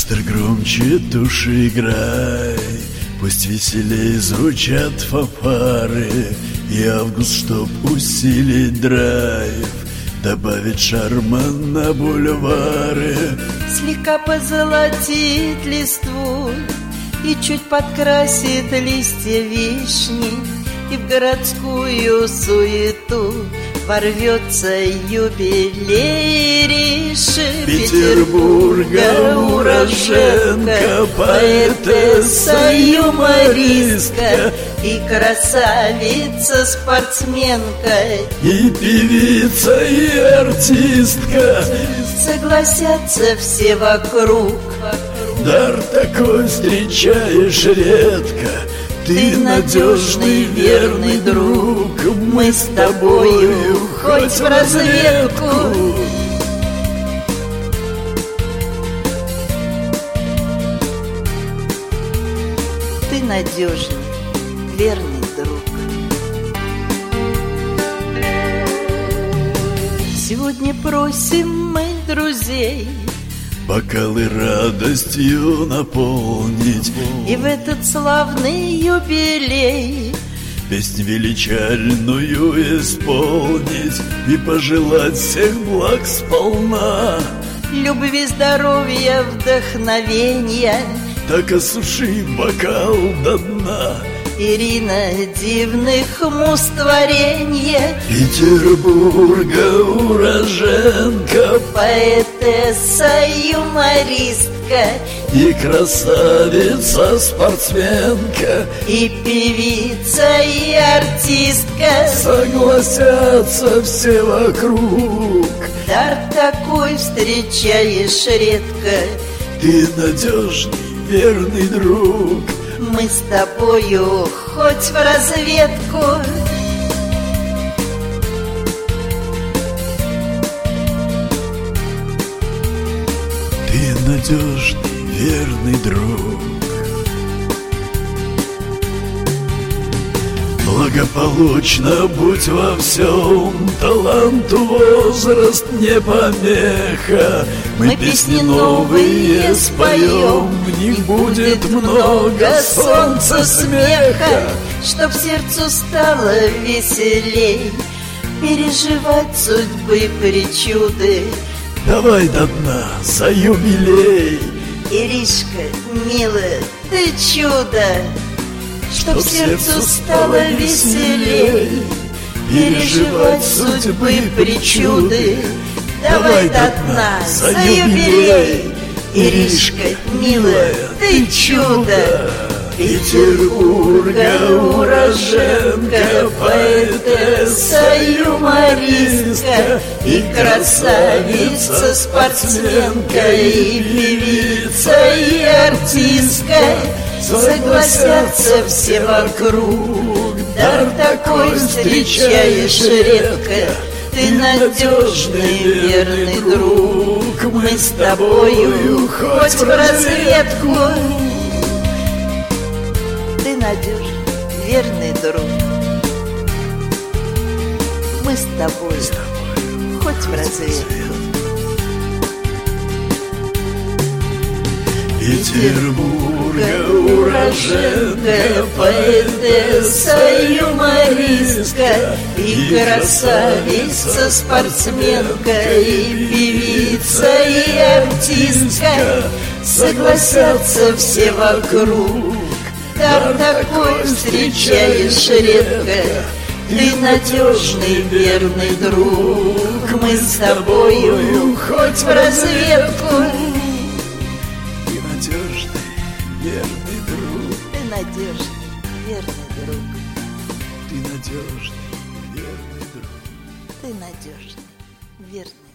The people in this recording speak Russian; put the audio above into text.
Оркестр громче души играй, пусть веселей звучат фанфары, и август, чтоб усилить драйв, добавить шарма на бульвары. Слегка позолотит листву и чуть подкрасит листья вишни, и в городскую суету ворвется юбилей Риши. Петербурга уроженка, поэтесса, юмористка, и красавица-спортсменка, и певица, и артистка. Согласятся все вокруг. Дар такой встречаешь редко, ты надежный, верный друг. Мы с тобою хоть в разведку. Ты надежный, верный друг. Сегодня просим мы друзей бокалы радостью наполнить, и в этот славный юбилей песнь величальную исполнить, и пожелать всех благ сполна. Любви, здоровья, вдохновения, так осуши бокал до дна. Ирина, дивных муз творенье, Петербурга уроженка, поэтесса, юмористка, и красавица-спортсменка, и певица, и артистка. Согласятся все вокруг. Дар такой встречаешь редко, ты надежный, верный друг. Мы с тобою хоть в разведку. Ты надежный, верный друг. Благополучно будь во всем, таланту возраст не помеха. Мы песни новые споем, в них будет много солнца, смеха. Чтоб сердцу стало веселей переживать судьбы причуды. Давай до дна за юбилей. Иришка, милая, ты чудо. Чтоб сердцу стало веселей переживать судьбы причуды. Давай до дна за юбилей. Иришка, милая, ты чудо. Петербурга уроженка, поэтесса, юмористка, и красавица-спортсменка, и певица, и артистка. Согласятся все вокруг. Дар такой встречаешь редко, ты надежный, верный друг. Мы с тобою хоть в разведку. Ты надежный, верный друг. Мы с тобой хоть в разведку. Петербурга уроженка, поэтесса, юмористка, и красавица-спортсменка, и певица, и артистка. Согласятся все вокруг. Дар такой встречаешь редко, ты надежный, верный друг. Мы с тобою хоть в разведку. Надежный, верный друг. Ты надежный, верный друг. Ты надежный, верный друг. Ты надежный, верный.